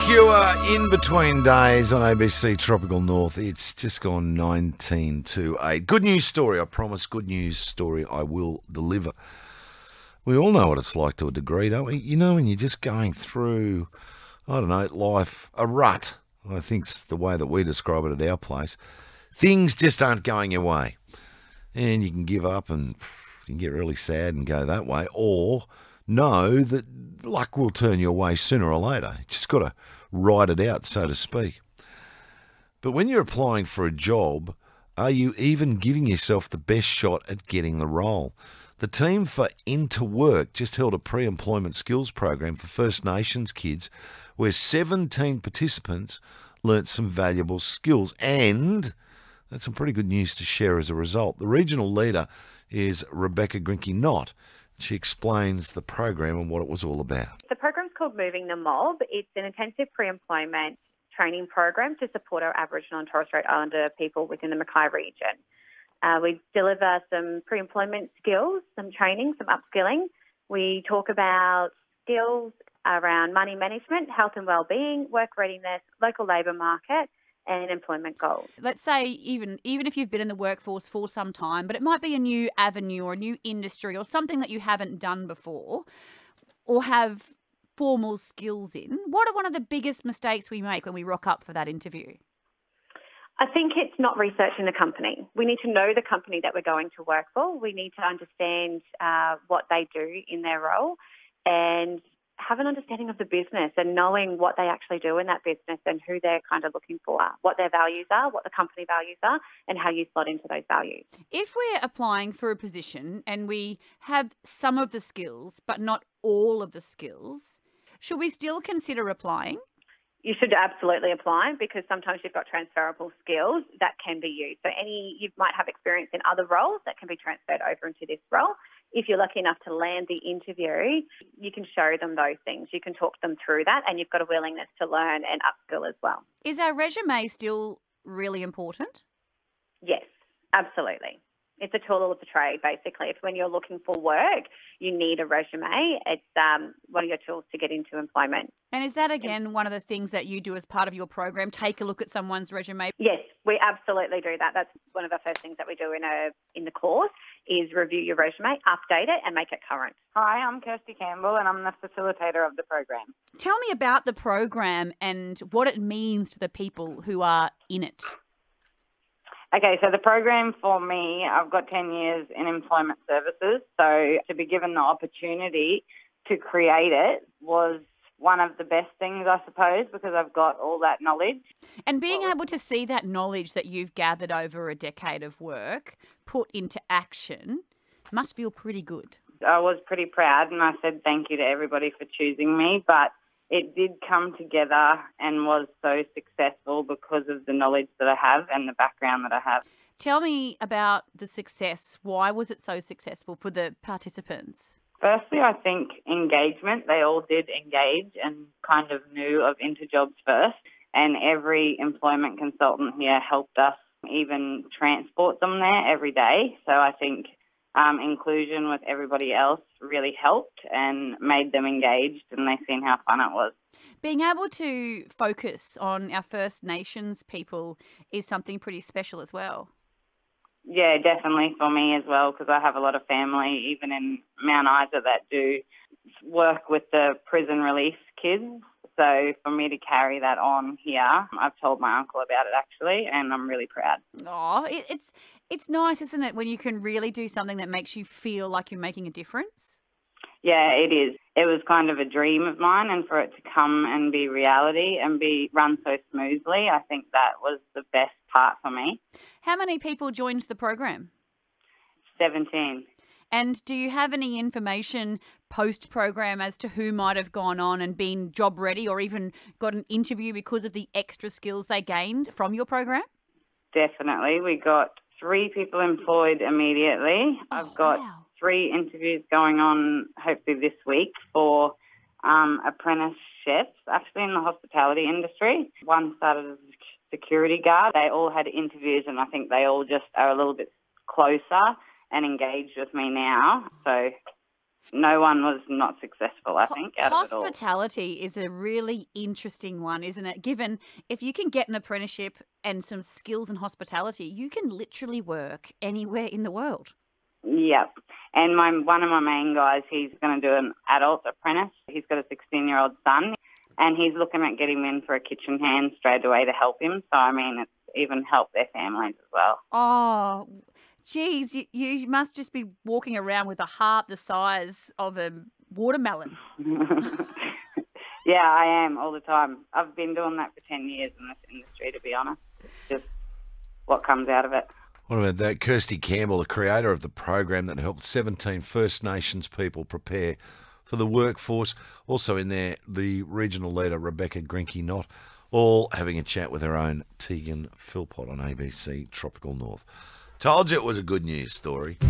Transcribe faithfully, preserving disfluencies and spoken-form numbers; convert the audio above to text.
you are in between days on A B C Tropical North. It's just gone nineteen to eight. Good news story, I promise. Good news story I will deliver. We all know what it's like to a degree, don't we? You know, when you're just going through, I don't know, life, a rut, I think's the way that we describe it at our place. Things just aren't going your way. And you can give up and you can get really sad and go that way. Or know that luck will turn your way sooner or later. You just got to ride it out, so to speak. But when you're applying for a job, are you even giving yourself the best shot at getting the role? The team for Into Work just held a pre-employment skills program for First Nations kids where seventeen participants learnt some valuable skills, and that's some pretty good news to share as a result. The regional leader is Rebecca Grinke-Knott. She explains the program and what it was all about. The program's called Moving the Mob. It's an intensive pre-employment training program to support our Aboriginal and Torres Strait Islander people within the Mackay region. Uh, we deliver some pre-employment skills, some training, some upskilling. We talk about skills around money management, health and wellbeing, work readiness, local labour market, and employment goals. Let's say even even if you've been in the workforce for some time, but it might be a new avenue or a new industry or something that you haven't done before or have formal skills in. What are one of the biggest mistakes we make when we rock up for that interview? I think it's not researching the company. We need to know the company that we're going to work for. We need to understand uh, what they do in their role and have an understanding of the business and knowing what they actually do in that business and who they're kind of looking for, what their values are, what the company values are, and how you slot into those values. If we're applying for a position and we have some of the skills but not all of the skills, should we still consider applying? You should absolutely apply because sometimes you've got transferable skills that can be used. So any you might have experience in other roles that can be transferred over into this role. If you're lucky enough to land the interview, you can show them those things. You can talk them through that, and you've got a willingness to learn and upskill as well. Is our resume still really important? Yes, absolutely. It's a tool of the trade, basically. If when you're looking for work, you need a resume, it's um, one of your tools to get into employment. And is that, again, one of the things that you do as part of your program, take a look at someone's resume? Yes, we absolutely do that. That's one of the first things that we do in a in the course is review your resume, update it and make it current. Hi, I'm Kirsty Campbell and I'm the facilitator of the program. Tell me about the program and what it means to the people who are in it. Okay, so the program for me, I've got ten years in employment services, so to be given the opportunity to create it was one of the best things, I suppose, because I've got all that knowledge. And being able to see that knowledge that you've gathered over a decade of work put into action must feel pretty good. I was pretty proud and I said thank you to everybody for choosing me, but it did come together and was so successful because of the knowledge that I have and the background that I have. Tell me about the success. Why was it so successful for the participants? Firstly, I think engagement. They all did engage and kind of knew of Interjobs first, and every employment consultant here helped us even transport them there every day. So I think Um, inclusion with everybody else really helped and made them engaged, and they seen how fun it was. Being able to focus on our First Nations people is something pretty special as well. Yeah, definitely for me as well, because I have a lot of family, even in Mount Isa, that do work with the prison release kids. So for me to carry that on here, I've told my uncle about it actually, and I'm really proud. Oh, it, it's it's nice, isn't it, when you can really do something that makes you feel like you're making a difference? Yeah, it is. It was kind of a dream of mine, and for it to come and be reality and be run so smoothly, I think that was the best part for me. How many people joined the program? seventeen. And do you have any information post-program as to who might have gone on and been job ready or even got an interview because of the extra skills they gained from your program? Definitely. We got three people employed immediately. Oh, I've got wow. three interviews going on hopefully this week for um, apprentice chefs, actually in the hospitality industry. One started as a security guard. They all had interviews and I think they all just are a little bit closer and engaged with me now. So no one was not successful, I think, out of it all. Hospitality is a really interesting one, isn't it? Given if you can get an apprenticeship and some skills in hospitality, you can literally work anywhere in the world. Yep. And my one of my main guys, he's going to do an adult apprentice. He's got a sixteen-year-old son, and he's looking at getting him in for a kitchen hand straight away to help him. So, I mean, it's even helped their families as well. Oh, geez, you, you must just be walking around with a heart the size of a watermelon. Yeah, I am all the time. I've been doing that for ten years in this industry, to be honest. It's just what comes out of it. What about that? Kirsty Campbell, the creator of the program that helped seventeen First Nations people prepare for the workforce. Also in there, the regional leader, Rebecca Grinke-Knott, all having a chat with her own Tegan Philpott on A B C Tropical North. Told you it was a good news story.